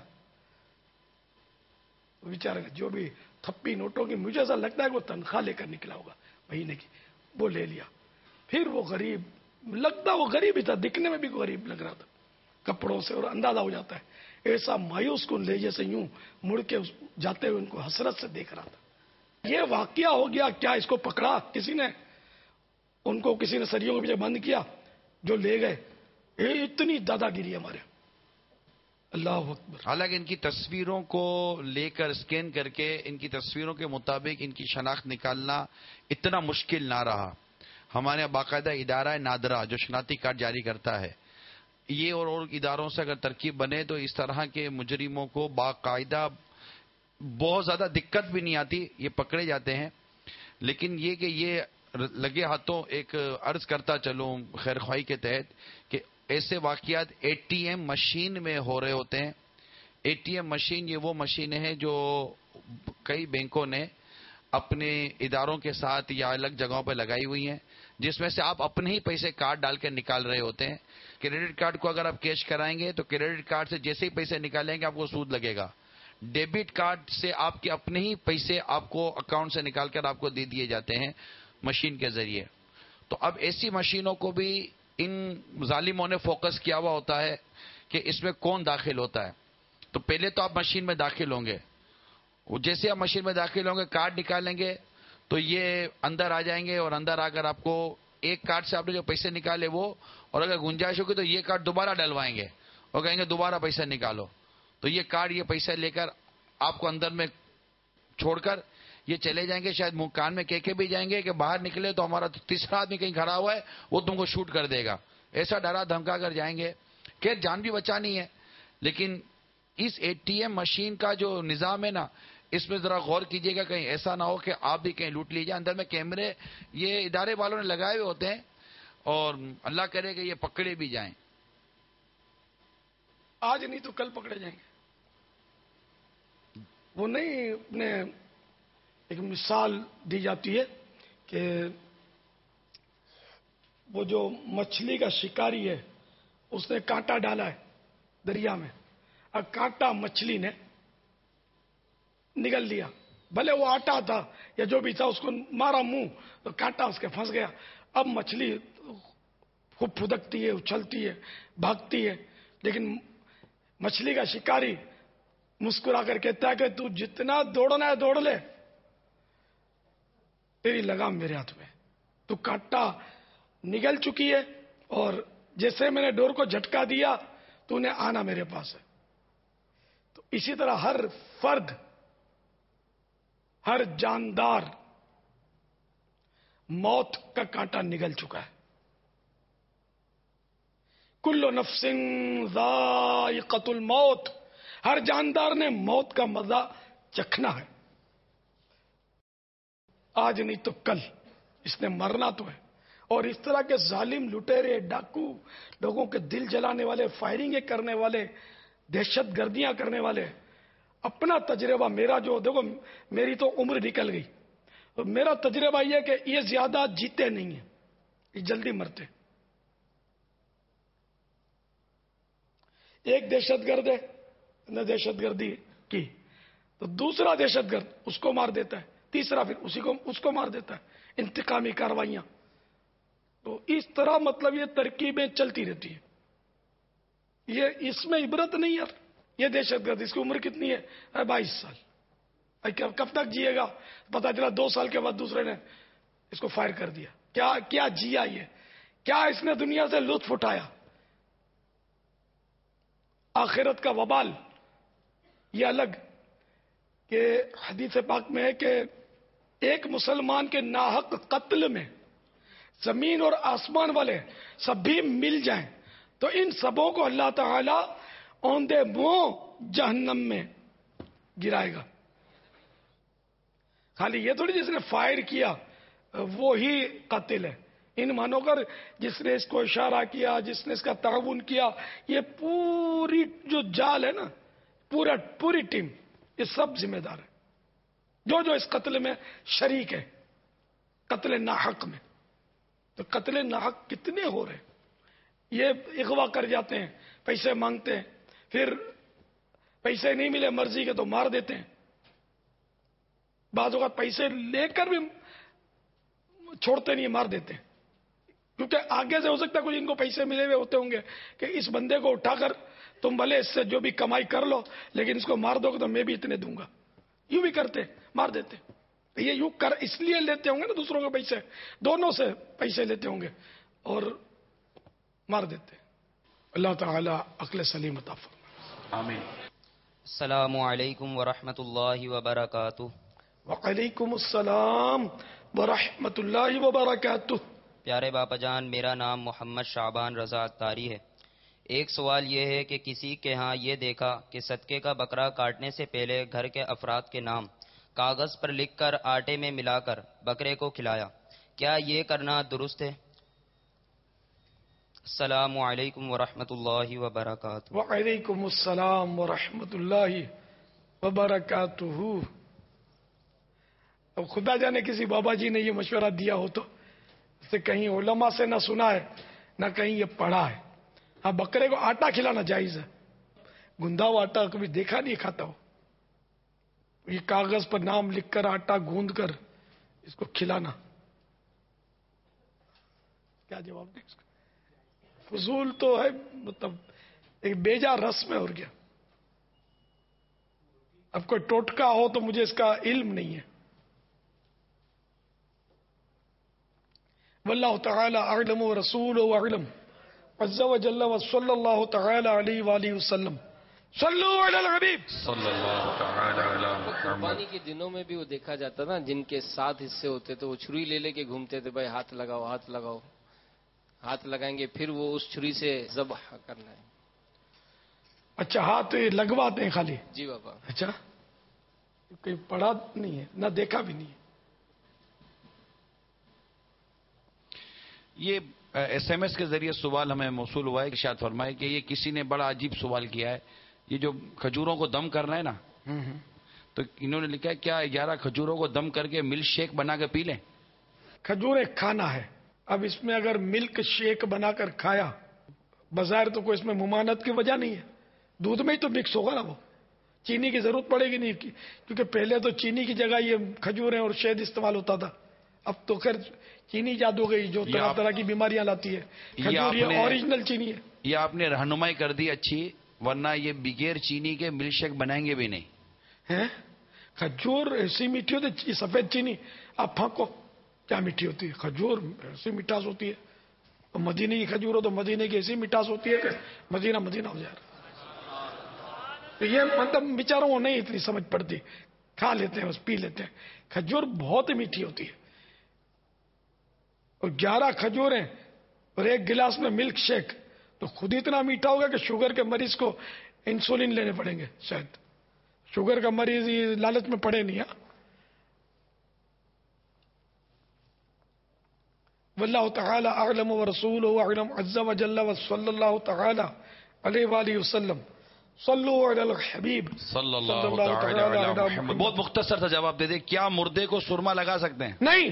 तो बेचारे ने जो भी थप्पी नोटों की, मुझे ऐसा लगता है कि वो तनख्वाह लेकर निकला होगा महीने की, वो ले लिया। फिर वो गरीब, लगता वो गरीब ही था, दिखने में भी गरीब लग रहा था कपड़ों से, और अंदाजा हो जाता है ऐसा मायूस कुन ले जैसे यूं मुड़ के जाते हुए उनको हसरत से देख रहा था। ये वाकया हो गया, क्या इसको पकड़ा किसी ने, उनको किसी ने सरियों के पीछे बंद किया, जो ले गए। ये इतनी दादागिरी हमारे, अल्लाह अकबर। हालांकि इनकी तस्वीरों को लेकर स्कैन करके इनकी तस्वीरों के मुताबिक इनकी शनाख्त निकालना इतना मुश्किल ना रहा। हमारे यहाँ बाकायदा इदारा नादरा जो शनाख्ती कार्ड जारी करता है, ये और इदारों से अगर तरकीब बने तो इस तरह के मुजरिमों को बाकायदा बहुत ज्यादा दिक्कत भी नहीं आती, ये पकड़े जाते हैं। लेकिन ये कि ये लगे हाथों एक अर्ज करता चलूं खैर ख्वाही के तहत कि ऐसे वाकयात एटीएम मशीन में हो रहे होते हैं। एटीएम मशीन ये वो मशीन है जो कई बैंकों ने اپنے اداروں کے ساتھ یا الگ جگہوں پہ لگائی ہوئی ہیں، جس میں سے آپ اپنے ہی پیسے کارڈ ڈال کے نکال رہے ہوتے ہیں. کریڈٹ کارڈ کو اگر آپ کیش کرائیں گے تو کریڈٹ کارڈ سے جیسے ہی پیسے نکالیں گے آپ کو سود لگے گا. ڈیبٹ کارڈ سے آپ کے اپنے ہی پیسے آپ کو اکاؤنٹ سے نکال کر آپ کو دے دیے جاتے ہیں مشین کے ذریعے. تو اب ایسی مشینوں کو بھی ان ظالموں نے فوکس کیا ہوا ہوتا ہے کہ اس میں کون داخل ہوتا ہے. تو پہلے تو آپ مشین میں داخل ہوں گے، جیسے آپ مشین میں داخل ہوں گے کارڈ نکالیں گے تو یہ اندر آ جائیں گے، اور اندر آ کر آپ کو ایک کارڈ سے آپ نے جو پیسے نکالے وہ، اور اگر گنجائش ہوگی تو یہ کارڈ دوبارہ ڈلوائیں گے اور کہیں گے دوبارہ پیسہ نکالو. تو یہ کارڈ یہ پیسہ لے کر آپ کو اندر میں چھوڑ کر یہ چلے جائیں گے. شاید منہ کان میں کہہ کے بھی جائیں گے کہ باہر نکلے تو ہمارا تیسرا آدمی کہیں کھڑا ہوا ہے وہ تم کو شوٹ کر دے گا، ایسا ڈرا دھمکا کر جائیں گے. خیر جان بھی بچانی ہے، لیکن اس ATM مشین کا جو نظام ہے نا، اس میں ذرا غور کیجئے گا کہیں ایسا نہ ہو کہ آپ بھی کہیں لوٹ لیجیے. اندر میں کیمرے یہ ادارے والوں نے لگائے ہوئے ہوتے ہیں اور اللہ کرے کہ یہ پکڑے بھی جائیں. آج نہیں تو کل پکڑے جائیں گے. وہ نہیں اپنے ایک مثال دی جاتی ہے کہ وہ جو مچھلی کا شکاری ہے اس نے کانٹا ڈالا ہے دریا میں، اور کانٹا مچھلی نے نگل لیا، بھلے وہ آٹا تھا یا جو بھی تھا، اس کو مارا منہ تو کانٹا اس کے پھنس گیا. اب مچھلی خوب پھدکتی ہے، اچھلتی ہے، بھاگتی ہے، لیکن مچھلی کا شکاری مسکرا کر کہتا ہے کہ تو جتنا دوڑنا ہے دوڑ لے، تیری لگام میرے ہاتھ میں. تو کانٹا نگل چکی ہے اور جیسے میں نے ڈور کو جھٹکا دیا تو نے آنا میرے پاس ہے. تو اسی طرح ہر فرد، ہر جاندار موت کا کانٹا نگل چکا ہے. کل نفس ذائقۃ الموت، ہر جاندار نے موت کا مزہ چکھنا ہے. آج نہیں تو کل اس نے مرنا تو ہے. اور اس طرح کے ظالم لٹیرے، ڈاکو، لوگوں کے دل جلانے والے، فائرنگیں کرنے والے، دہشت گردیاں کرنے والے، اپنا تجربہ میرا جو دیکھو، میری تو عمر نکل گئی، میرا تجربہ یہ کہ یہ زیادہ جیتے نہیں ہیں، یہ جلدی مرتے. ایک دہشت گرد ہے نے دہشت گردی کی تو دوسرا دہشت گرد اس کو مار دیتا ہے، تیسرا پھر اس کو مار دیتا ہے. انتقامی کارروائیاں. تو اس طرح مطلب یہ ترکیبیں چلتی رہتی ہیں. یہ اس میں عبرت نہیں ہے. یہ دہشت گرد، اس کی عمر کتنی ہے؟ 22 سال. کب تک جیے گا؟ پتا چلا 2 سال کے بعد دوسرے نے اس کو فائر کر دیا. کیا جیا یہ؟ کیا اس نے دنیا سے لطف اٹھایا؟ آخرت کا وبال یہ الگ، کہ حدیث پاک میں ہے کہ ایک مسلمان کے ناحق قتل میں زمین اور آسمان والے سب بھی مل جائیں تو ان سبوں کو اللہ تعالی اوندے منہ جہنم میں گرائے گا. خالی یہ تھوڑی جس نے فائر کیا وہی قاتل ہے. ان مانو کر جس نے اس کو اشارہ کیا، جس نے اس کا تعاون کیا، یہ پوری جو جال ہے نا، پوری ٹیم، یہ سب ذمہ دار ہے جو اس قتل میں شریک ہے، قتل ناحق میں. تو قتل ناحق کتنے ہو رہے؟ یہ اغوا کر جاتے ہیں، پیسے مانگتے ہیں، پھر پیسے نہیں ملے مرضی کے تو مار دیتے ہیں. بعض اوقات پیسے لے کر بھی چھوڑتے نہیں، مار دیتے ہیں. کیونکہ آگے سے ہو سکتا ہے کچھ ان کو پیسے ملے ہوئے ہوتے ہوں گے کہ اس بندے کو اٹھا کر تم بھلے اس سے جو بھی کمائی کر لو، لیکن اس کو مار دو گے تو میں بھی اتنے دوں گا. یوں بھی کرتے، مار دیتے. یہ یوں اس لیے لیتے ہوں گے نا دوسروں کے پیسے، دونوں سے پیسے لیتے ہوں گے اور مار دیتے. اللہ تعالی عقل سلیم عطا فرمائے. آمین. السلام علیکم ورحمۃ اللہ وبرکاتہ. وعلیکم السلام ورحمۃ اللہ وبرکاتہ. پیارے باپا جان، میرا نام محمد شعبان رضا اتاری ہے. ایک سوال یہ ہے کہ کسی کے ہاں یہ دیکھا کہ صدقے کا بکرا کاٹنے سے پہلے گھر کے افراد کے نام کاغذ پر لکھ کر آٹے میں ملا کر بکرے کو کھلایا، کیا یہ کرنا درست ہے؟ السلام علیکم ورحمۃ اللہ وبرکاتہ. وعلیکم السلام ورحمۃ اللہ وبرکاتہ. اب خدا جانے کسی بابا جی نے یہ مشورہ دیا ہو تو اسے کہیں علماء سے نہ سنا ہے نہ کہیں یہ پڑھا ہے. ہاں بکرے کو آٹا کھلانا جائز ہے، گندا ہوا آٹا کبھی دیکھا نہیں کھاتا ہو. یہ کاغذ پر نام لکھ کر آٹا گوندھ کر اس کو کھلانا، کیا جواب دیں اس کو؟ فضول تو ہے، مطلب ایک بیجا رسم ہے اور کیا. اب کوئی ٹوٹکا ہو تو مجھے اس کا علم نہیں ہے. واللہ تعالی اعلم ورسولہ اعلم عز وجل وصلی اللہ تعالی علیہ وآلہ وسلم. صلو علی الحبیب صلی اللہ تعالی علی محمد. قربانی کے دنوں میں بھی وہ دیکھا جاتا نا، جن کے 7 حصے ہوتے تو وہ چھری لے کے گھومتے تھے، بھائی ہاتھ لگاؤ ہاتھ لگاؤ، ہاتھ لگائیں گے پھر وہ اس چھری سے ذبح کرنا ہے. اچھا ہاتھ لگواتے ہیں خالی؟ جی بابا. اچھا کہیں پڑھا نہیں ہے نہ دیکھا بھی نہیں ہے. یہ ایس ایم ایس کے ذریعے سوال ہمیں موصول ہوا ہے، ارشاد فرمائے کہ یہ کسی نے بڑا عجیب سوال کیا ہے، یہ جو کھجوروں کو دم کرنا ہے نا، تو انہوں نے لکھا ہے کیا 11 کھجوروں کو دم کر کے ملک شیک بنا کے پی لیں؟ کھجور ایک کھانا ہے. اب اس میں اگر ملک شیک بنا کر کھایا، بظاہر تو کوئی اس میں ممانعت کی وجہ نہیں ہے، دودھ میں ہی تو مکس ہوگا نا، وہ چینی کی ضرورت پڑے گی نہیں، کیونکہ پہلے تو چینی کی جگہ یہ کھجوریں اور شہد استعمال ہوتا تھا. اب تو خیر چینی ایجاد ہو گئی جو طرح طرح کی بیماریاں لاتی ہے. کھجور یہ اوریجنل چینی ہے. یہ آپ نے رہنمائی کر دی اچھی، ورنہ یہ بغیر چینی کے ملک شیک بنائیں گے بھی نہیں. کھجور ایسی میٹھی ہوتی ہے، سفید چینی آپ پھانکو کیا میٹھی ہوتی ہے، کھجور ایسی مٹھاس ہوتی ہے. اور مدینے کی کھجور ہو تو مدینے کی ایسی مٹھاس ہوتی ہے کہ مدینہ مدینہ ہو جائے. تو یہ مطلب بیچاروں کو نہیں اتنی سمجھ پڑتی، کھا لیتے ہیں بس، پی لیتے ہیں. کھجور بہت میٹھی ہوتی ہے. اور 11 کھجوریں اور 1 گلاس میں ملک شیک تو خود اتنا میٹھا ہوگا کہ شوگر کے مریض کو انسولین لینے پڑیں گے. شاید شوگر کا مریض یہ لالچ میں پڑے نہیں. واللہ تعالی اعلم ورسولہ اعلم عز وجل وصلی اللہ تعالی علیہ وآلہ وسلم. صلو علی الحبیب صلی اللہ تعالی علی محمد. بہت مختصر سا جواب دے دے، کیا مردے کو سرما لگا سکتے ہیں؟ نہیں،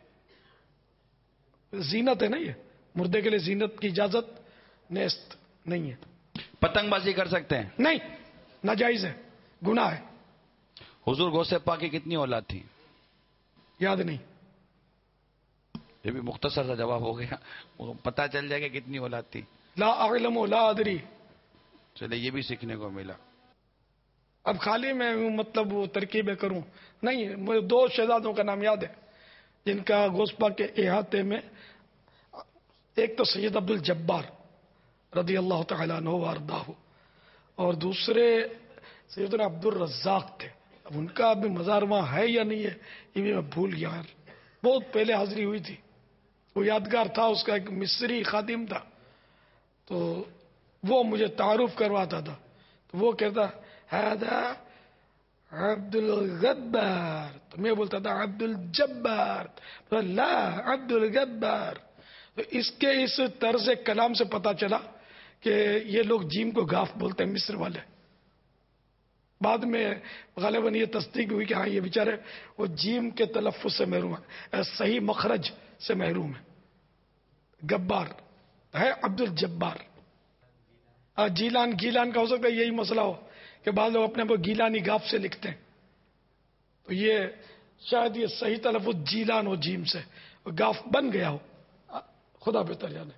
زینت ہے نا، یہ مردے کے لیے زینت کی اجازت نیست نہیں ہے. پتنگ بازی کر سکتے ہیں؟ نہیں، ناجائز ہے، گناہ ہے. حضور غوث پاک کی کتنی اولاد تھی؟ یاد نہیں. یہ بھی مختصر سا جواب ہو گیا، پتہ چل جائے گا کتنی اولاد تھی. لا اعلم لا ادری. چلے یہ بھی سیکھنے کو ملا. اب خالی میں مطلب وہ ترکیبیں کروں نہیں. مجھے 2 شہزادوں کا نام یاد ہے جن کا غوث پاک کے احاطے میں، ایک تو سید عبد الجبار رضی اللہ تعالیٰ عنہ وارضاہ، اور دوسرے سیدنا عبد الرزاق تھے. اب ان کا بھی مزار وہاں ہے یا نہیں ہے یہ بھی میں بھول گیا. بہت پہلے حاضری ہوئی تھی. وہ یادگار تھا، اس کا ایک مصری خادم تھا تو وہ مجھے تعارف کرواتا تھا. تو وہ کہتا ہذا عبد الجبار، تو میں بولتا تھا عبد الجبار. لا عبد الجبار. تو اس کے اس طرز کلام سے پتا چلا کہ یہ لوگ جیم کو گاف بولتے ہیں مصر والے. بعد میں غالباً یہ تصدیق ہوئی کہ ہاں یہ بیچارے وہ جیم کے تلفظ سے محروم ہیں، صحیح مخرج سے محروم ہیں. گبار ہے عبد الجبار. جیلان گیلان کا ہو سکتا ہے یہی مسئلہ ہو کہ بعض لوگ اپنے کو گیلانی گاف سے لکھتے ہیں، تو یہ شاید یہ صحیح تلفظ جیلان ہو جیم سے، گاف بن گیا ہو، خدا بہتر جانے.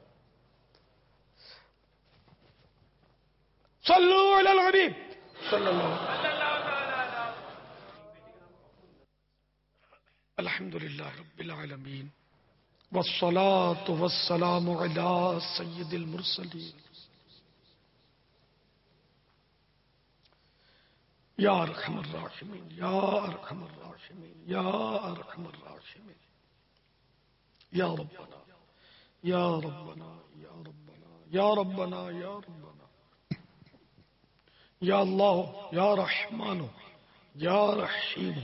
صلو علی الحبیب صلی اللہ علیہ وسلم. الحمدللہ رب العالمین والصلاة والسلام علی سید المرسلین. یا ارحم الراحمین یا ارحم الراحمین یا ارحم الراحمین. یا ربنا یا ربنا یا ربنا یا ربنا یا ربنا یا اللہ یا رحمان یا رحیم.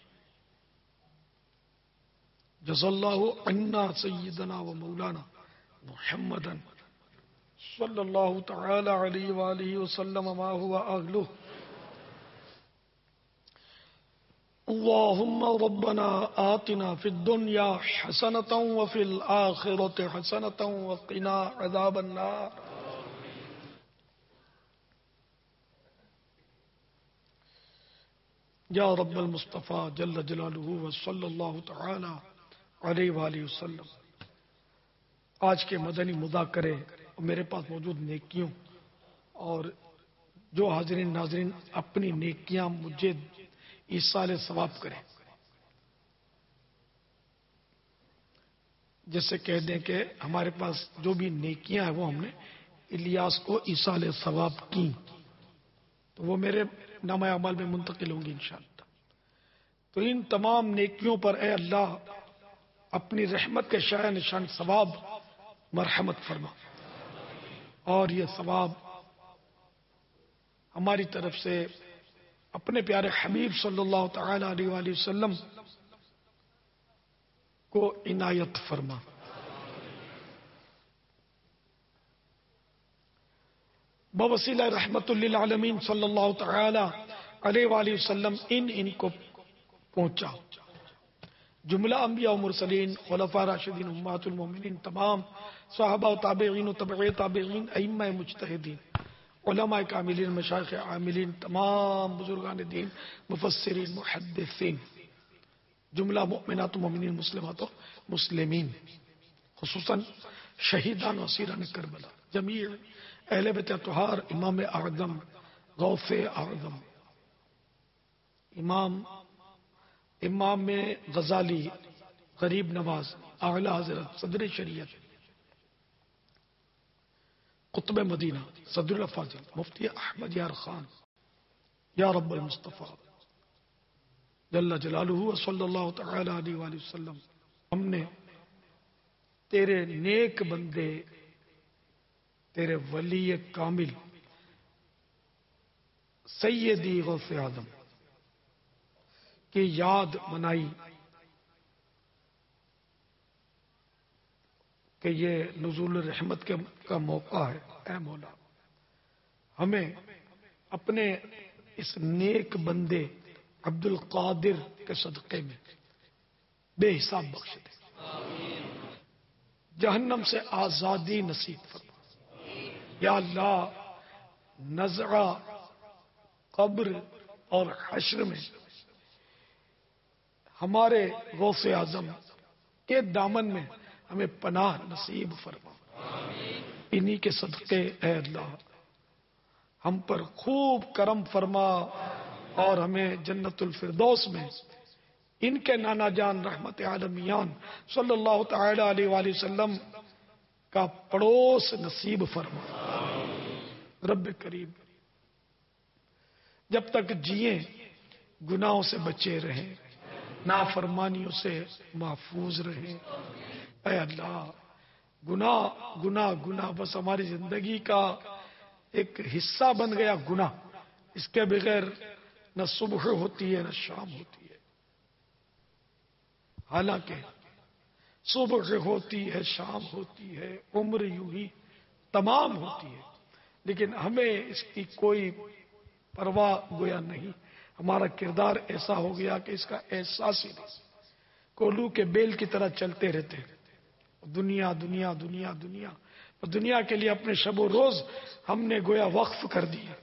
جزا اللہ عنا سیدنا و مولانا محمدا صلی اللہ تعالی علیہ وآلہ وسلم ما هو اہلہ. اللهم ربنا آتنا في الدنيا حسنة وفي الآخرة حسنة وقنا عذاب النار. یا رب المصطفیٰ جل جلالہ وصلی اللہ تعالی علیہ وآلہ وسلم. آج کے مدنی مذاکرے میرے پاس موجود نیکیوں اور جو حاضرین ناظرین اپنی نیکیاں مجھے ایصال ثواب کریں. جیسے کہہ دیں کہ ہمارے پاس جو بھی نیکیاں ہیں وہ ہم نے الیاس کو ایصال ثواب کی، تو وہ میرے نامہ اعمال میں منتقل ہوں گی انشاءاللہ. تو ان تمام نیکیوں پر اے اللہ اپنی رحمت کے شایع نشان ثواب مرحمت فرما، اور یہ ثواب ہماری طرف سے اپنے پیارے حبیب صلی اللہ تعالی علیہ وآلہ وسلم کو عنایت فرما. بوسیلہ رحمت للعالمین صلی اللہ تعالی علیہ وآلہ وسلم ان کو پہنچا. جملہ انبیاء و مرسلین، خلفاء راشدین، امہات المومنین، تمام صحابہ و تابعین و تبع تابعین، ائمہ مجتہدین، علماء کاملین، مشایخ عاملین، تمام بزرگان دین، مفسرین، محدثین، جملہ مؤمنات و مومنین، مسلمات و مسلمین، خصوصاً شہیدان و اسیران کربلا، جمیع اہل بیت اطہار، امام اعظم، غوث اعظم، امام غزالی، غریب نواز، اعلی حضرت صدر شریعت، قطب مدینہ، صدر الافاضل، مفتی احمد یار خان. یا رب المصطفیٰ جل جلالہ صلی اللہ تعالی علیہ وآلہ وسلم، ہم نے تیرے نیک بندے، تیرے ولی کامل سیدی غوث اعظم کی یاد منائی کہ یہ نزول رحمت کا موقع ہے. اے مولا ہمیں اپنے اس نیک بندے عبد القادر کے صدقے میں بے حساب بخش دے، جہنم سے آزادی نصیب فرما. یا اللہ نزع قبر اور حشر میں ہمارے غوث اعظم کے دامن میں ہمیں پناہ نصیب فرما. انہی کے صدقے اے اللہ ہم پر خوب کرم فرما اور ہمیں جنت الفردوس میں ان کے نانا جان رحمت عالمیان صلی اللہ تعالی علیہ وآلہ وسلم کا پڑوس نصیب فرما. رب کریم جب تک جییں گناہوں سے بچے رہیں، نافرمانیوں سے محفوظ رہیں. اے اللہ گناہ بس ہماری زندگی کا ایک حصہ بن گیا. گناہ اس کے بغیر نہ صبح ہوتی ہے نہ شام ہوتی ہے. حالانکہ صبح ہوتی ہے، شام ہوتی ہے، عمر یوں ہی تمام ہوتی ہے، لیکن ہمیں اس کی کوئی پرواہ گویا نہیں. ہمارا کردار ایسا ہو گیا کہ اس کا احساس ہی نہیں. کولو کے بیل کی طرح چلتے رہتے ہیں، دنیا دنیا دنیا دنیا. دنیا کے لیے اپنے شب و روز ہم نے گویا وقف کر دیے.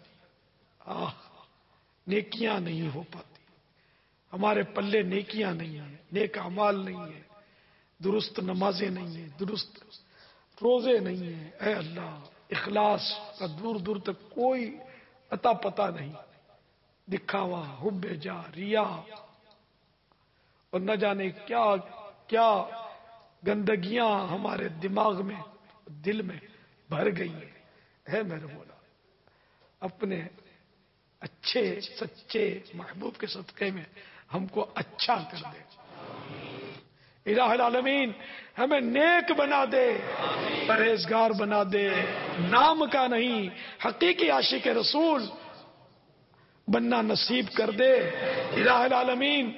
نیکیاں نہیں ہو پاتی، ہمارے پلے نیکیاں نہیں ہیں، نیک اعمال نہیں ہیں، درست نمازیں نہیں ہیں، درست روزے نہیں ہیں. اے اللہ اخلاص کا دور دور تک کوئی عطا پتہ نہیں. دکھاوا، حب جا، ریا اور نہ جانے کیا کیا گندگیاں ہمارے دماغ میں دل میں بھر گئی ہیں. ہے میرے مولا اپنے اچھے سچے محبوب کے صدقے میں ہم کو اچھا کر دے. الہ العالمین ہمیں نیک بنا دے، پرہیزگار بنا دے، نام کا نہیں حقیقی عاشق رسول بننا نصیب کر دے. الہ العالمین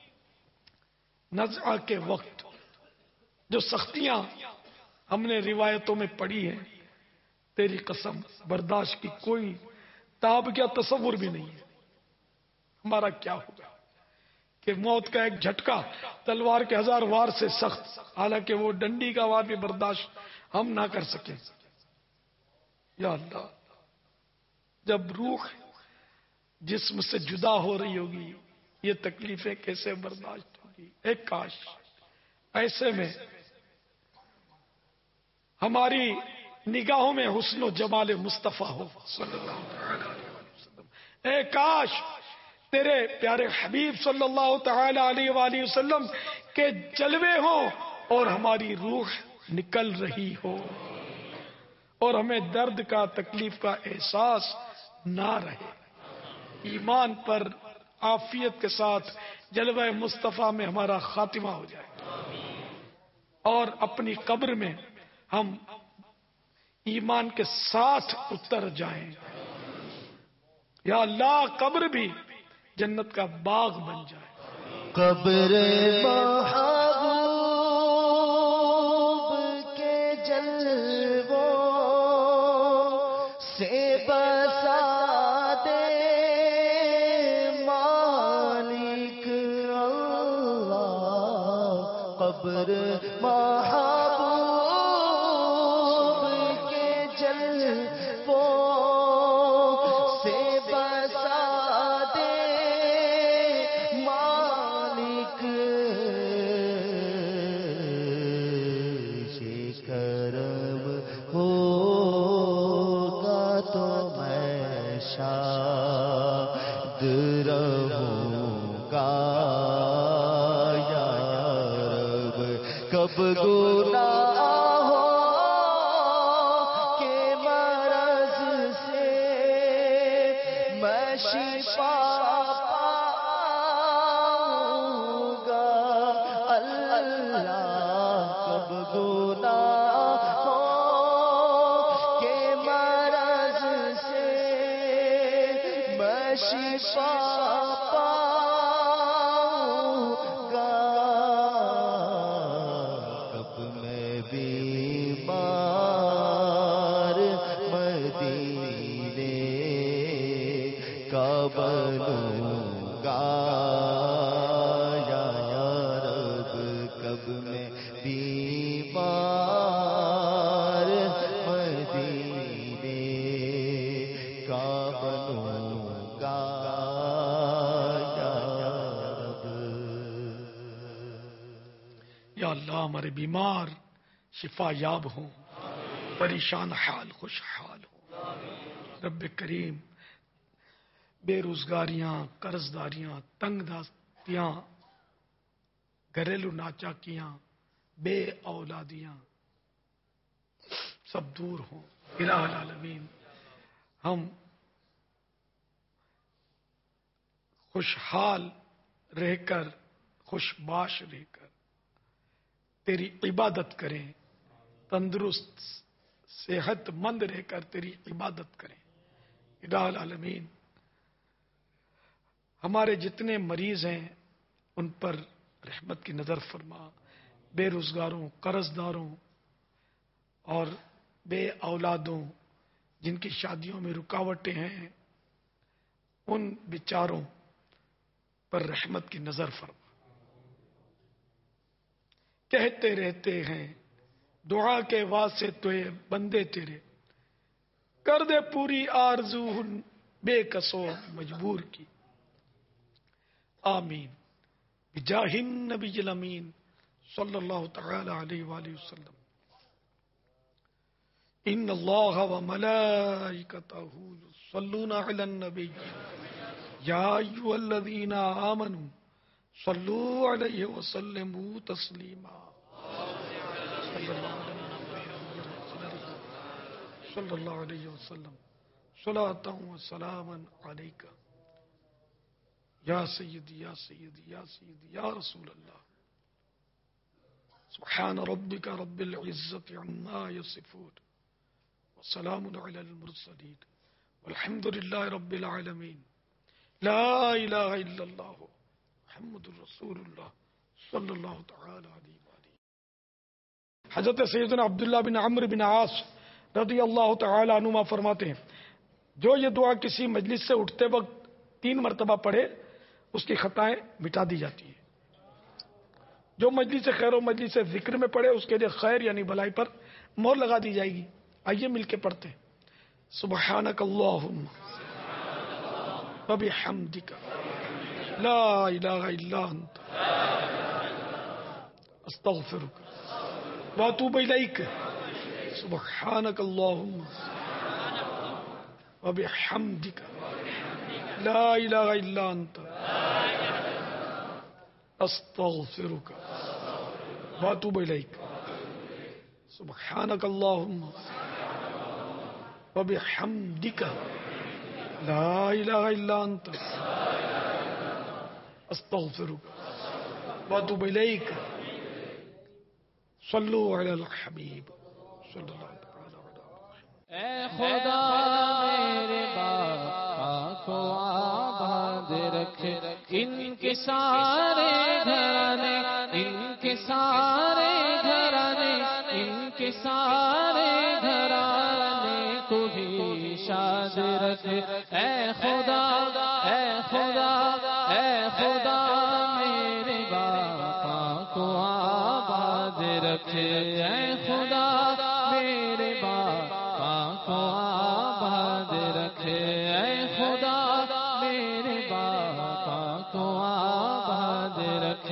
نزع کے وقت جو سختیاں ہم نے روایتوں میں پڑھی ہیں، تیری قسم برداشت کی کوئی تاب کیا تصور بھی نہیں ہے. ہمارا کیا ہوگا کہ موت کا ایک جھٹکا تلوار کے 1000 وار سے سخت، حالانکہ وہ ڈنڈی کا وار بھی برداشت ہم نہ کر سکیں۔ یا اللہ، جب روح جسم سے جدا ہو رہی ہوگی یہ تکلیفیں کیسے برداشت ہوگی؟ ایک کاش ایسے میں ہماری نگاہوں میں حسن و جمال مصطفیٰ ہو صلی اللہ علیہ وسلم۔ اے کاش تیرے پیارے حبیب صلی اللہ تعالی علیہ وآلہ وسلم کے جلوے ہوں اور ہماری روح نکل رہی ہو اور ہمیں درد کا، تکلیف کا احساس نہ رہے۔ ایمان پر عافیت کے ساتھ جلوہ مصطفیٰ میں ہمارا خاتمہ ہو جائے اور اپنی قبر میں ہم ایمان کے ساتھ اتر جائیں۔ یا اللہ، قبر بھی جنت کا باغ بن جائے۔ قبر محبوب کے جلووں سے بسا دے مالک اللہ، قبر محبوب کے جلووں سے بسا دے مالک، یہ کرم ہوگا تو میں شاد رہوں گا یا رب، کب گناہ ہو کہ مرض سے میں شفا پاؤں گا اللہ، کب گناہ ہو کہ مرض سے میں شفا پاؤں گا، کب میں بیمار مدینے کا بنوں گا یا رب، کب میں بیمار مدینے کا بنوں گا یا رب۔ یا اللہ، ہمارے بیمار شفا یاب ہوں، پریشان حال خوشحال ہوں۔ رب کریم، بے روزگاریاں، قرض داریاں، تنگ دستیاں، گھریلو ناچاکیاں، بے اولادیاں سب دور ہوں۔ الہ العالمین، ہم خوشحال رہ کر، خوش باش رہ کر تیری عبادت کریں، تندرست صحت مند رہ کر تیری عبادت کریں۔ الہ العالمین، ہمارے جتنے مریض ہیں ان پر رحمت کی نظر فرما، بے روزگاروں، قرض داروں اور بے اولادوں جن کی شادیوں میں رکاوٹیں ہیں ان بیچاروں پر رحمت کی نظر فرما۔ کہتے رہتے ہیں دعا کے واسطے تو بندے تیرے، کر دے پوری آرزو بے کسو مجبور کی، آمین بجاہ النبی الامین صلی اللہ تعالی علیہ وآلہ وسلم۔ ان اللہ وملائکتہ یصلون علی النبی یا ایھا الذین آمنوا صلوا علیہ وسلموا تسلیما۔ صلی اللہ علیہ وسلم، صلاۃ و سلاما علیک یا سیدی یا سیدی یا سیدی یا رسول اللہ۔ سبحان ربک رب العزت عما یصفون وسلام علی المرسلین والحمد للہ رب العالمین۔ لا الہ الا اللہ محمد رسول اللہ صلی اللہ تعالی علیہ وآلہ۔ حضرت سیدنا عبداللہ بن عمرو بن عاص رضی اللہ تعالی عنہما فرماتے ہیں، جو یہ دعا کسی مجلس سے اٹھتے وقت 3 مرتبہ پڑھے اس کی خطائیں مٹا دی جاتی ہیں. جو مجلس خیر و مجلس ذکر میں پڑھے اس کے لیے خیر یعنی بھلائی پر مہر لگا دی جائے گی. آئیے مل کے پڑھتے ہیں. سبحانک اللہم وبحمدک لا الہ الا انت استغفرک واتوب الیک. سبحانک اللہم وبحمدک لا الہ الا انت استغفرک واتوب الیک. سبحانک اللہم وبحمدک لا الہ الا انت استغفرک واتوب الیک. صلو علی الحبیب صلی اللہ علیہ وسلم. اے خدا میرے باقا کو آباد رکھ، ان کے سارے گھرانے، ان کے سارے گھرانے، ان کے سارے گھرانے کو بھی شاد رکھ. اے خدا، اے خدا، اے خدا میرے باقا کو آباد رکھ. اے خدا میرے باقا کو آباد رکھ. اے خدا میرے باقا کو آباد رکھ.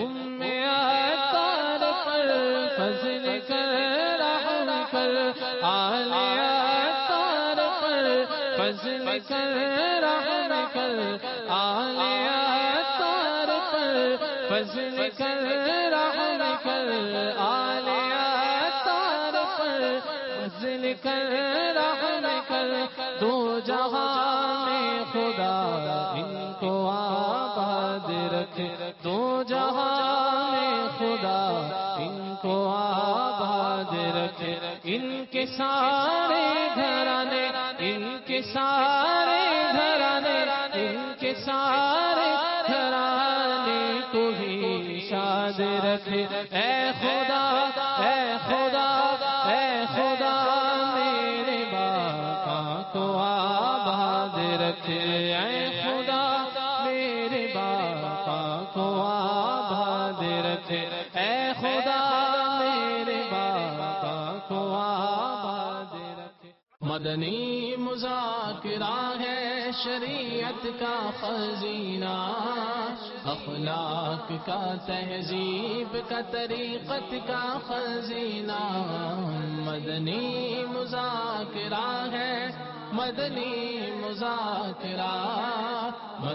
اطہار پر فضل کر، رحم کر. آل اطہار پر فضل کر، رحم کر. آل اطہار پر فضل کر، رحم کر. آل اطہار پر فضل کر، رحم کر. دو جہاں میں خدا ان کو آباد رکھ. دو جہاں میں خدا ان کو آباد رکھ. ان کے سارے گھرانے، ان کے سارے گھرانے، ان کے سارے گھرانے کو بھی شاد رکھ. اے خدا، اے خدا، اے خدا میرے باقا کو آباد رکھ. اے خدا میرے باقا کو آباد رکھ. اے خدا میرے باقا کو آباد رکھ. مدنی مذاکرہ ہے شریعت کا خزینہ، اخلاق کا، تہذیب کا، طریقت کا خزینہ. مدنی مذاکرہ ہے، مدنی مذاکرہ،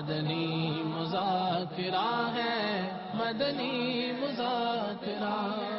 مدنی مذاکرہ ہے، مدنی مذاکرہ.